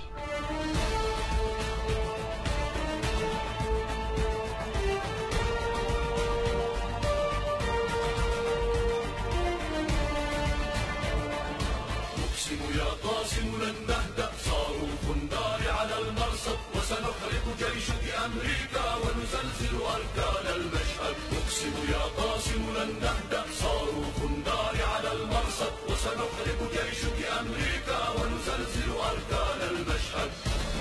N: أمريكا ونزلزل أركان المشهد نقسم يا قاسم لن نهدأ صاروخ النار على المرصد وسنحرق جيشك أمريكا ونزلزل أركان المشهد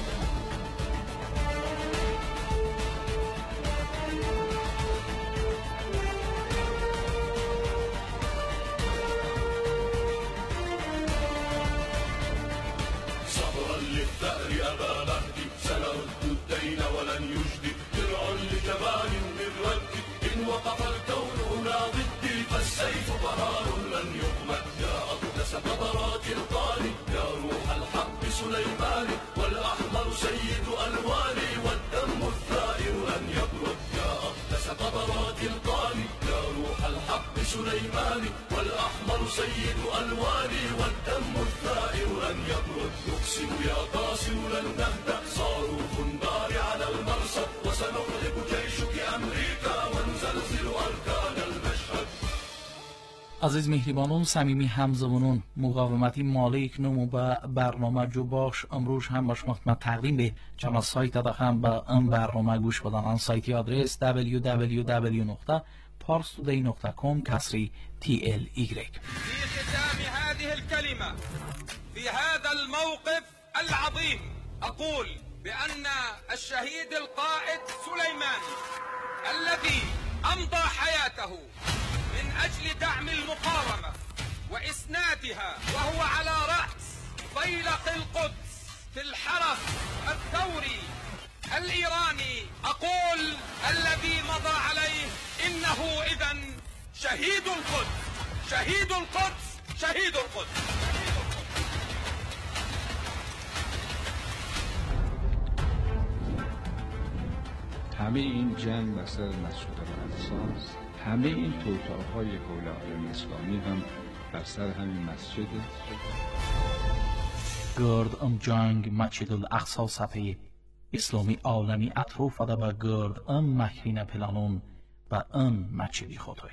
N: صبرا للثأر أبا مهدي سنرد الدين ولن يجدي درع لجبان من ردي إن وقف الكون هنا ضدي فالسيف بهار لن يغمد يا أقدس قطرات القاني يا روح الحق سليماني والأحمر سيد ألواني والدم الثائر لن يبرد يا أقدس قطرات القاني يا روح الحق سليماني والأحمر سيد ألواني والدم الثائر لن يبرد نقسم يا قاسم لن نهدأ صاروخ النار على المرصد وسنحرق جيشك أمريكا ونزلزل أركان المشهد.
D: عزیز مهربانون صمیمی همزبانون مقاومتی مالک نمو به برنامه جو باش امروز هم باش مختمت تقدیم به چما سایت داخل به این برنامه گوش بدن آن سایتی آدرس دبلیو دبلیو دبلیو نقطه پارس تودی نقطه کام کسری تی ال ایگرگ.
O: في ختام هذه الكلمة في هذا الموقف العظيم أقول بأن الشهيد القائد سليمان الذي أمضى حياته من أجل دعم المقاومة وإسنادها وهو على رأس فيلق القدس في الحرس الثوري الإيراني أقول الذي مضى عليه إنه إذن شهيد القدس شهيد القدس شهيد القدس.
P: همه این جنگ بر سر مسجد الاقصی، همه این توطئه‌های حول عالم اسلامی هم بر سر همین مسجد.
D: گرد ام جنگ مسجد الاقصی صفحه اسلامی عالمی اطراف ده با گرد ام مکرین پلانون و ام مسجدی خودوی.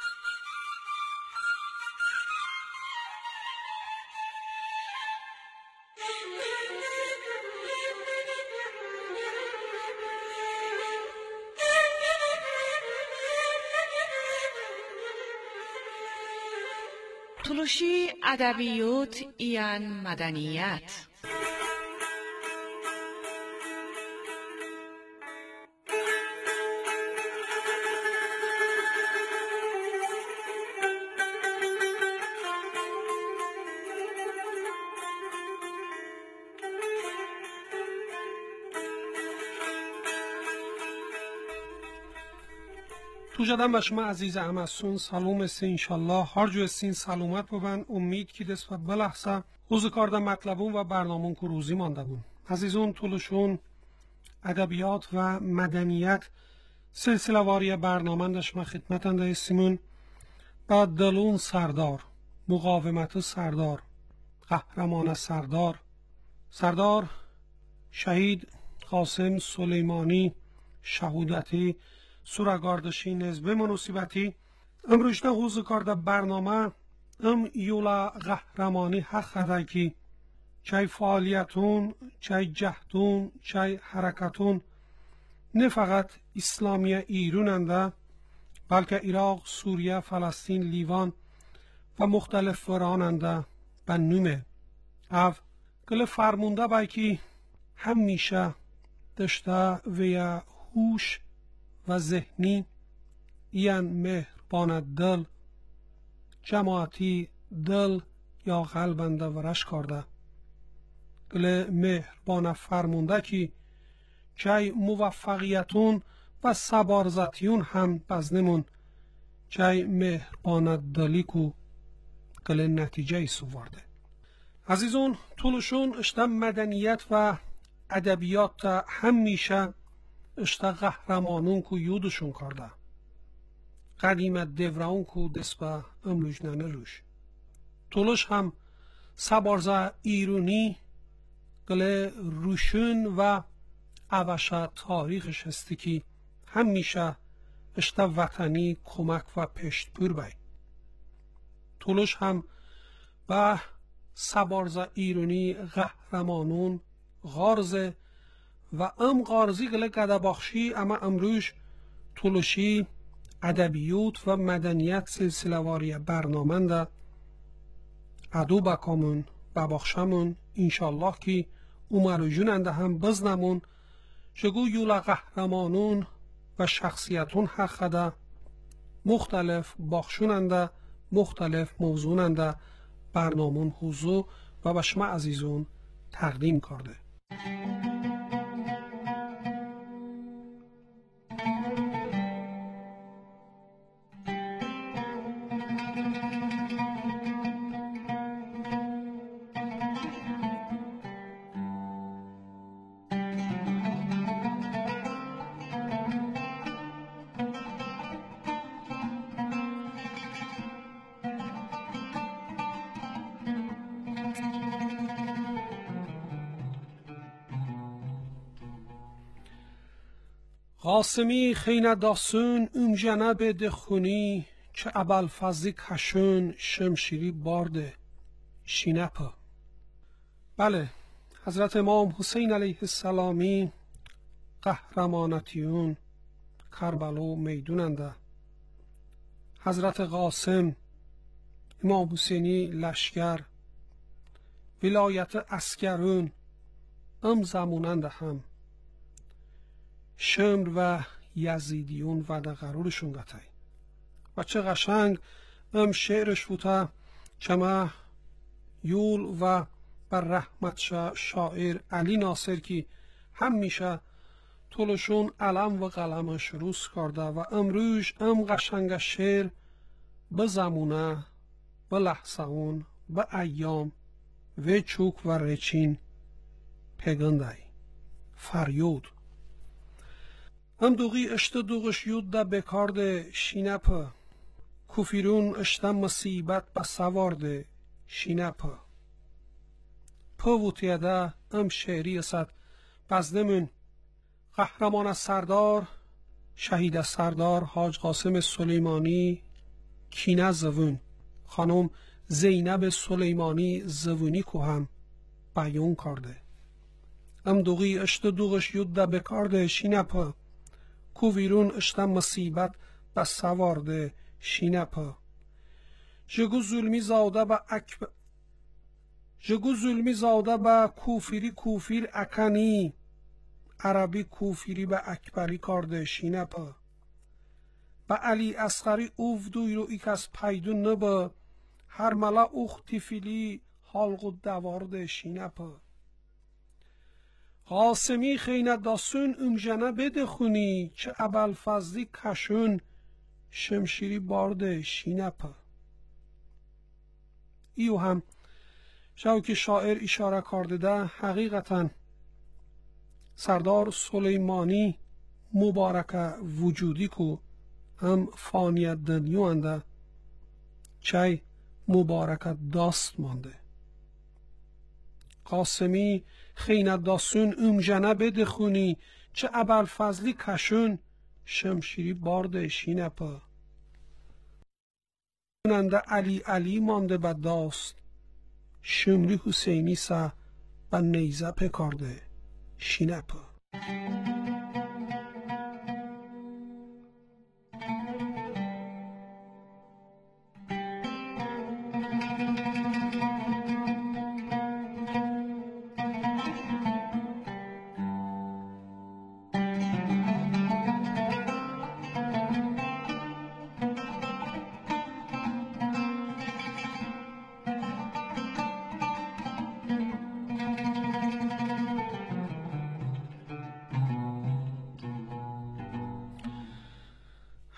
Q: تلوشی ادبیات یان مدنیت.
E: تو جدن به شما عزیز همسون سلام است انشالله هر جو استین سلامت ببن امید که دست و بلحظه روز کارده مطلبون و برنامون که روزی مانده بون عزیزون طولشون ادبیات و مدنیت سلسله واری برنامه داشما خدمتن ده استیمون با دلون سردار مقاومت سردار قهرمان سردار سردار شهید قاسم سلیمانی شهودتی سورگاردشی نزبه منوسیبتی امروشته حوز کارده برنامه ام یولا قهرمانی حق هده که چای فعالیتون چای جهدون چای حرکتون نه فقط اسلامی ایرون انده بلکه عراق، سوریه، فلسطین، لیوان و مختلف وران انده به نومه او گل فرمونده بای که همیشه داشته ویا هوش و ذهنی یان مهربان دل جماعتی دل یا قلبنده ورش کرده گل مهربان فرمونده کی چای موفقیتون و سبارزتیون هم بزنمون چای مهربان دلیکو گل نتیجه سوارده. عزیزون طولشون اشتا مدنیت و ادبیات همیشه اشتا قهرمانون کو یودشون کرده. قدیم دوران کو دست به املوجنانه روش. طولش هم سبارزه ایرونی گل روشون و اوشا تاریخش هستی که همیشه اشتا وطنی کمک و پشتپور بای. طولش هم به سبارزه ایرونی قهرمانون غارزه و ام غارزی گل گدباخشی اما امروش طولشی ادبیات و مدنیت سلسله واری برنامه ده ادو بکامون بباخشمون انشالله که اومرو جوننده هم بزنمون شگو یولا قهرمانون و شخصیتون حق ده مختلف باخشوننده مختلف موضوعننده برنامون حضور و به شما عزیزون تقدیم کرده. قاسمی خینه داسون ام جنب دخونی که ابوالفضل کشون شمشیری بارده شینپه. بله، حضرت امام حسین علیه السلامی قهرمانتیون کربلا میدوننده. حضرت قاسم امام حسینی لشکر ولایت اسکرون ام زموننده هم شمر و یزیدیون و دقرورشون گتای و چه قشنگ ام شعرش بوده که ما یول و بر رحمت شاعر علی ناصر کی همیشه طولشون علم و قلمش روز کرده و امروز ام قشنگ شعر به زمونه به لحظه به ایام و چوک و رچین پگندای فریود هم دوغی اشت دوغش یود ده بکارده شینپه کفیرون اشتا مصیبت به سوارده شینپه پووتیه ده ام شعری اسد بزدمون قهرمان سردار شهید سردار حاج قاسم سلیمانی کینه زون خانم زینب سلیمانی زونی که هم بیان کرده. ام دوغی اشت دوغش یود ده بکارده شینپه کو ویرون اشتا مصیبت به سوارده شینپه جگو ظلمی زاده به اکب جگو ظلمی زاده به کوفیری کوفیر اکنی عربی کوفیری به اکبری کرده شینپه به علی اصغری اوفدوی رو ایک از پیدون نبه هر ملا اختی فیلی حالقو دوارده شینپه قاسمی خینه داسون امجنه بده خونی چه ابوالفضلی کشون شمشیری بارده شینپه. ایو هم شاو که شاعر اشاره کرده ده حقیقتا سردار سلیمانی مبارک وجودی کو هم فانیت دنیو انده چه مبارکت داست مانده. قاسمی خینه داسون امجنه بده خونی چه ابوالفضلی کشون شمشیری بارده شینپه. اوننده علی علی مانده به داست شمری حسینی سه و نیزه پکارده شینپه.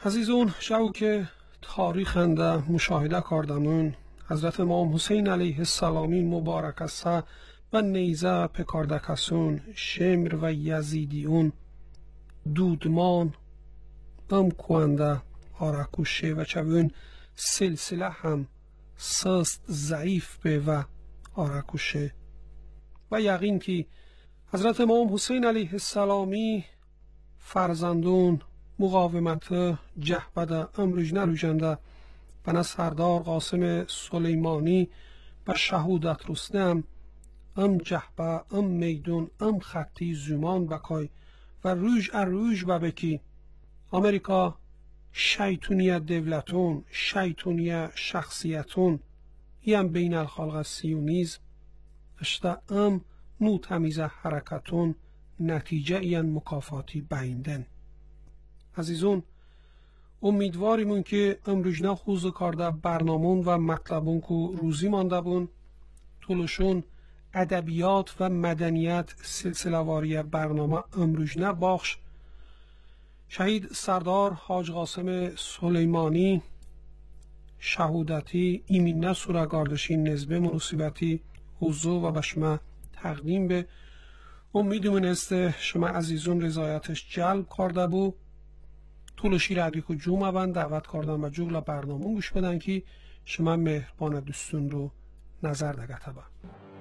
E: عزیزون شو که تاریخنده مشاهده کردمون حضرت امام حسین علیه السلامی مبارک است و نیزه پکارده کسون شمر و یزیدیون دودمان ام کوانده آرکوشه و چوون سلسله هم سست ضعیف به و آرکوشه و یقین که حضرت امام حسین علیه السلامی فرزندون مقاومت جهبد امرج نروجنده و نه سردار قاسم سلیمانی و شهودت رستم ام جهبه ام میدون ام خطی زمان بکای و روژ اروژ ببکی امریکا شیطونیت دولتون شیطونیت شخصیتون یم بین الخلق سیونیزم اشتا ام نو تمیزه حرکتون نتیجه این مکافاتی بیندن. عزیزون امیدواریمون که امروجنا خوز کارده برنامون و مطلبون که روزی مانده بون طولشون ادبیات و مدنیت سلسله واری برنامه امروجنا باخش شهید سردار حاج قاسم سلیمانی شهودتی ایمینه سورگاردشین نزبه منوسیبتی حضور و بشمه تقدیم به امیدمون است شما عزیزون رضایتش جلب کرده بو طولشی رادیو کو جمعه بند دعوت کردن و جوگل برنامه گوش بدن که شما مهربان دوستون رو نظر دگته با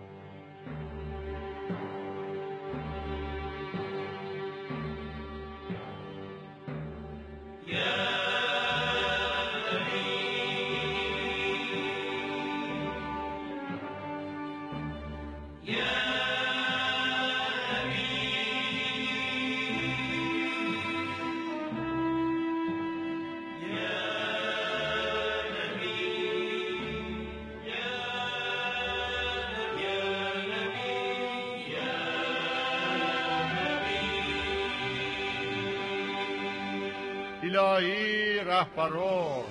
C: الهی رهبران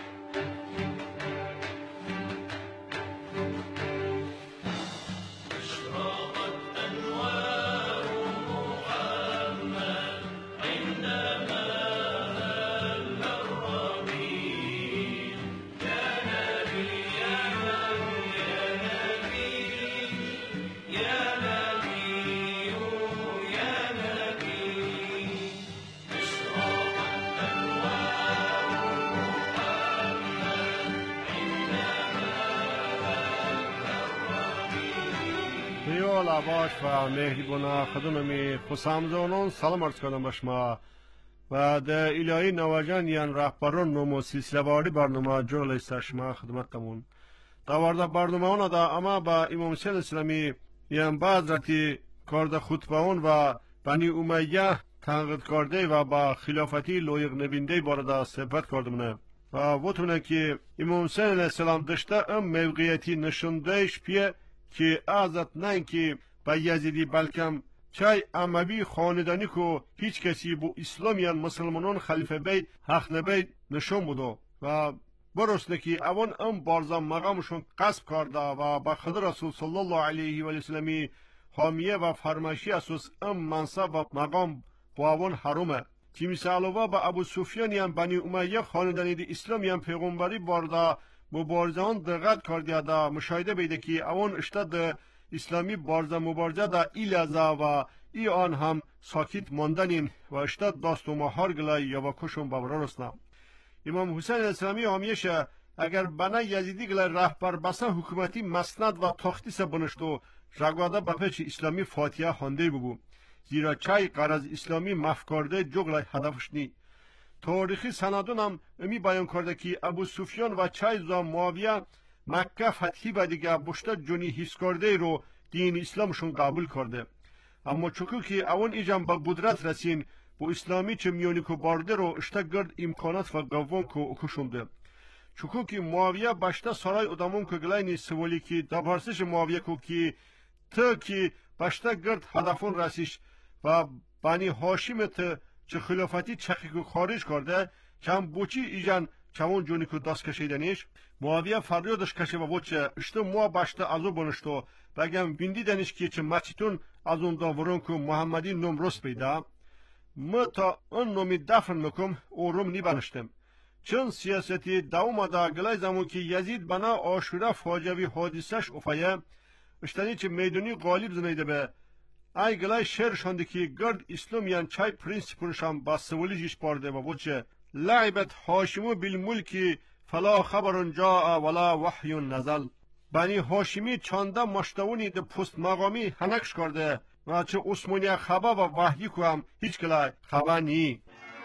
C: لباش و مهربان خدممی خسامزانان سلام عرض کنم به شما و در الهی نواجان یان رهبران نمو سلسله واری برنامه جول است شما خدمتتمون داورده برنامه اون دا اما با امام حسین اسلامی یان بعض رتی کارد خطبه اون و بنی امیه تنقید کرده و با خلافتی لایق نبینده بارده صحبت کردمونه و وطونه که امام حسین علیه السلام داشته ام موقعیتی نشوندهش پیه که ازت نه که با یزیدی بلکم چای اموی خاندانی که هیچ کسی با اسلامیان مسلمانان خلیفه بید حق نبید نشون بودو و برسته که اون ام بارزا مقامشون قصب کرده و با خود رسول صلی الله علیه و سلمی حامیه و فرمایشی اساس ام منصب و مقام با اون حرومه که مثالوا با ابو سفیان بنی امیه خاندانی دی اسلامیان پیغمبری بارده مبارزه آن دقت کردید دا مشاهده بیده که اون اشتاد اسلامی بارزه مبارزه دا ایلازا و ای آن هم ساکت ماندنین و اشتاد داست و مهار گلای یا با کشون بابران اسلام امام حسین اسلامی همیشه اگر بنا یزیدی گلای رهبر بسا حکومتی مسند و تختی سه بنشتو رگواده با پیچ اسلامی فاتحه خانده ببو زیرا چای قرض اسلامی مفکرده جغلای هدفش نی تاریخی سندون هم امی بیان کرده که ابو سفیان و چای زا معاویه مکه فتحی و دیگه بشته جونی حس کرده رو دین اسلامشون قبول کرده اما چکو که اون ایجام با قدرت رسین با اسلامی چه میونی که بارده رو اشتا گرد امکانات و قوان که اکشونده چکو که معاویه بشته سرای ادامون که گلینی سوالی که دبارسش معاویه که که تا که بشته گرد هدفون رسیش و بانی هاشم تا چه خلافتی چخی که خارج کرده کم بوچی ایجان چمون جونی که دست کشیدنیش معاویه فریادش کشه و بوچه اشته موا بشته ازو بنشتو بگم بندی دنیش که چه مچیتون از اون داورون که محمدی نمروس پیدا ما تا اون نومی دفن مکم اوروم نی بنشتم. چون سیاستی دوام دا گلای زمون که یزید بنا آشورا فاجوی حادثش افایه اشتنی چه میدونی غالب زنیده به ای گلای شعر شانده که گرد اسلامیان چای پرینسیپونشان با سولیجش پارده و بودچه لعبت هاشمو بالملکی فلا خبر جاء ولا وحی نزل. بنی هاشمی چانده مشتونی ده پست مقامی هنکش کرده و چه عثمانی خبر و وحی که هم هیچ گلای خبر نی.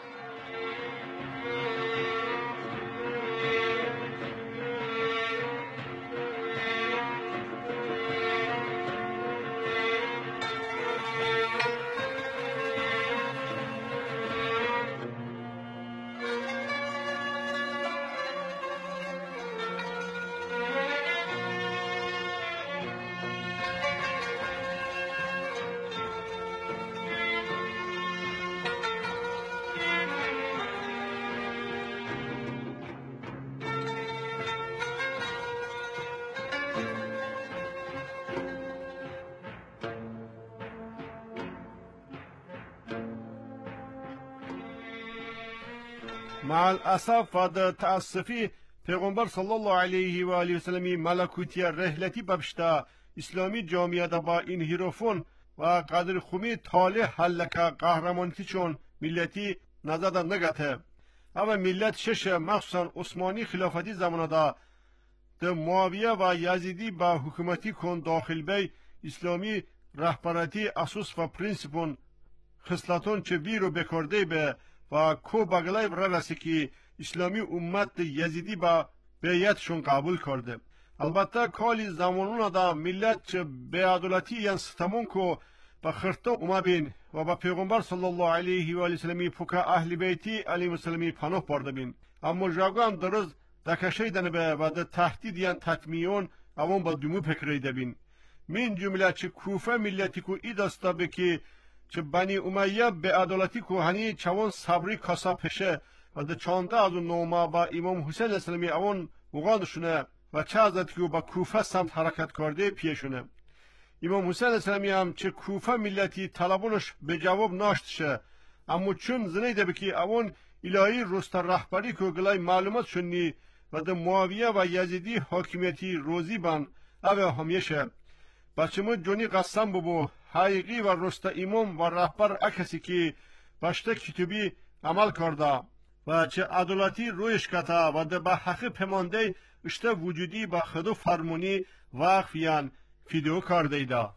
C: مع الاسف و ده تأسفی پیغمبر صلی الله علیه و آله و سلمی ملکوتی رحلتی ببشتا اسلامی جامعه دا با این هیروفون و قدر خومی تاله حلکه قهرمانتی چون ملتی نزده نگته. اما ملت شش مخصوصا عثمانی خلافتی زمان دا ده معاویه و یزیدی با حکومتی کن داخل بی اسلامی رهبرتی اساس و پرینسیپون خصلتون چه بیرو بکرده به و کو بگلای بررسی که اسلامی امت یزیدی با بیعتشون قبول کرده. البته کالی زمانون دا ملت چه بیعدالتی یان ستمون کو با خرطه اوما بین و با پیغمبر صلی الله علیه و آله سلمی پوکا اهل بیتی علیه و سلمی پناه برده بین. اما جاگو هم درز دکشه دنه به و ده تهدید یان تطمیون اوان با دمو پکریده بین. من جمله چه کوفه ملتی کو ای دستا بکی چه بنی امیه به عدالتی کو هنی چوان صبری کاسا پشه و ده چانده از اون نوما با امام حسین اسلامی اون مقادشونه و چه ازت که با کوفه سمت حرکت کرده پیشونه. امام حسین اسلامی هم چه کوفه ملتی طلبونش به جواب ناشتشه اما چون زنیده بکی اون الهی رست رهبری که گلای معلومات شنی و ده معاویه و یزیدی حاکمیتی روزی بان او همیشه بچه ما جونی قسم ببو حقیقی و رست امام و رهبر اکسی که باشته کتبی عمل کرده و چه عدالتی رویش کتا و ده به حق پمانده اشته وجودی با خدو فرمونی وقفیان فیدیو کرده ایده.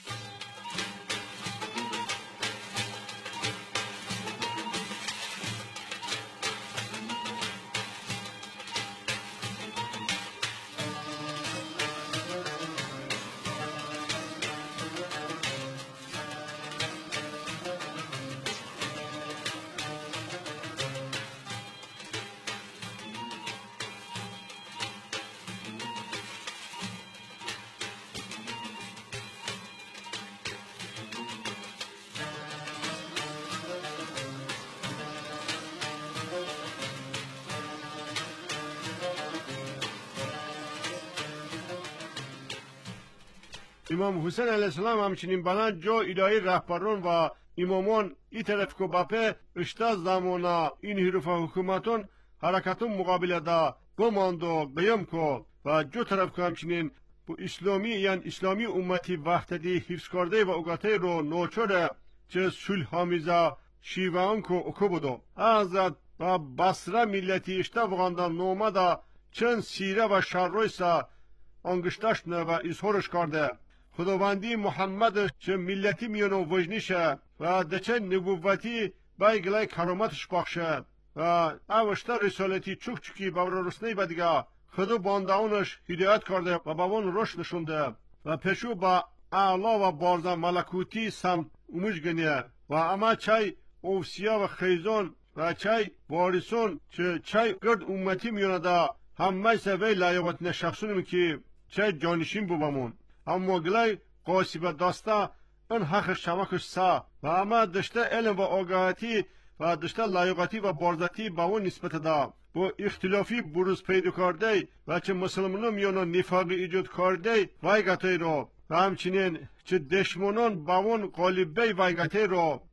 C: امام حسین علیه السلام همچنین بلند جو الهی رهبران و امامان ای طرف که باپه اشتا زمانا این حروف حکومتون حرکتون مقابل دا گماند و قیم که و جو طرف که همچنین bu İslami yani İslami ümmeti vahdeti hifz karde ve ugate ro noçore çe sulhamiza şivan ko okubudu. Azad ve Basra milleti işte vğanda nomada çen sire ve şarroysa angıştaşne ve izhorış karde. Xudovandi Muhammed çe milleti miyonu vajnişe ve deçen nübüvveti baygılay karamatış bakşe ve avışta risaleti çuk çuki bavrarusney badiga خودو بانداونش هدایت کرده و با اون رشد نشونده و پشو با اعلا و بارزا ملکوتی سمت اومش گنیه و اما چای اوفسیا و خیزون و چای واریسون چه چای گرد امتی میونه دا همه سوی لایقت نشخصونیم که چای جانشین بوبمون اما گلای قاسب داستا اون حق شمکش سا و اما دشته علم و آگاهتی و دشته لایقتی و بارزتی با اون نسبت دا bu ihtilafi buruz peyda karde ve çe Müslümanın yana nifaqı icat karde vay gatay ro ve hamçinin çe deşmonan bavon galib bey vay gatay ro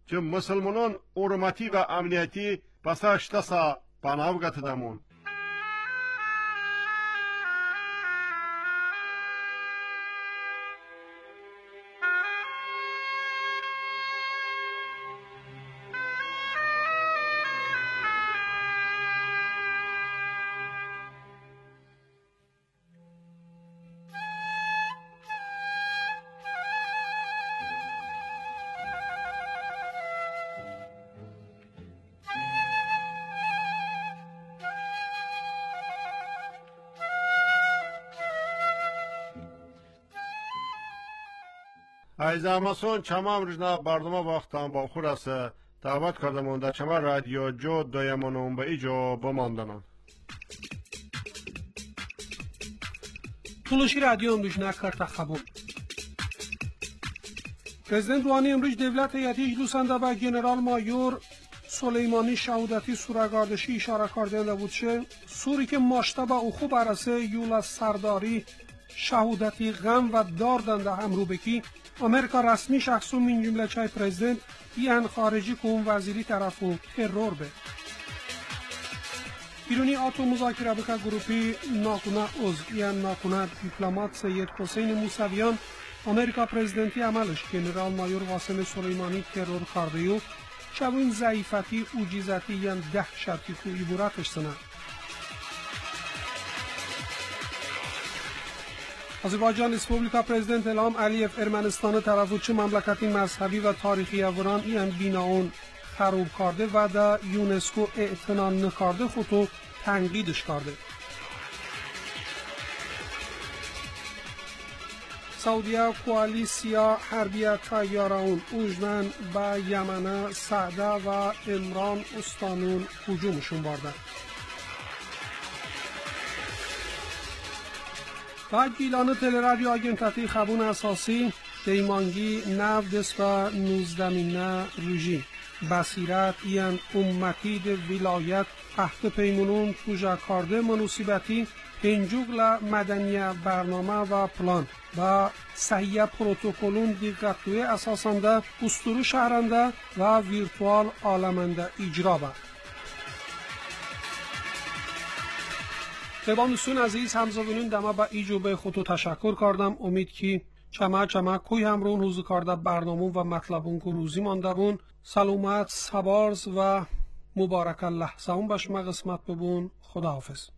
C: که مسلمانان ارمتی و امنیتی پسش تسا پناو گتدمون. ایزامسون چما امروزنا برنامه وقتان با خود است دعوت کردمون در چما رادیو جو دایمانون به ایجا بماندنان.
E: تولشی رادیو امروز نکرد خبر. پرزیدنت روحانی امروز دولت هیئتی اجلوسنده و جنرال مایور سلیمانی شهودتی سورگاردشی اشاره کرده بود چه سوری که ماشته با او خوب برسه یولا سرداری شهودتی غم و داردنده هم رو بکی امریکا رسمی شخصو من جمله چای پرزیدنت یان خارجی کون وزیری طرفو ترور به ایرانی آتو مذاکره بکا گروپی ناکونه عضو یان ناکونه دیپلمات سید حسین موسویان امریکا پرزیدنتی عملش جنرال مایور قاسم سلیمانی ترور کاردیو شبون ضعیفتی اوجیزتی یان دهشتی کو عبارتش سنه آذربایجان ریسپوبلیکا پرزیدنت الهام علیف ارمنستان طرفو چه مملکتی مذهبی و تاریخی افران این بیناون خراب کرده و در یونسکو اعتنا نکرده خودو تنقیدش کرده. سعودیه کوالیسیا حربیه تیاران اوجنن به یمن سعده و امران استانون هجومشون بردن. و گیلان تلرادیو آگنتاتی خبون اساسی دیمانگی نو دست و نوزدمینه روژی بصیرت این امتید ولایت تحت پیمونون توجه کرده منوسیبتی پنجوگل مدنی برنامه و پلان و صحیح پروتوکولون دیگرتوی اساسانده استورو شهرنده و ویرتوال آلمنده اجرا با قبانوسون عزیز همزاوینون دما با ایجو به خودتو تشکر کردم امید که چما چما کوی همرون روزو کرده برنامون و مطلبون که روزی مانده بون سلامت سبارز و مبارک الله سهم بشما قسمت ببون خداحافظ.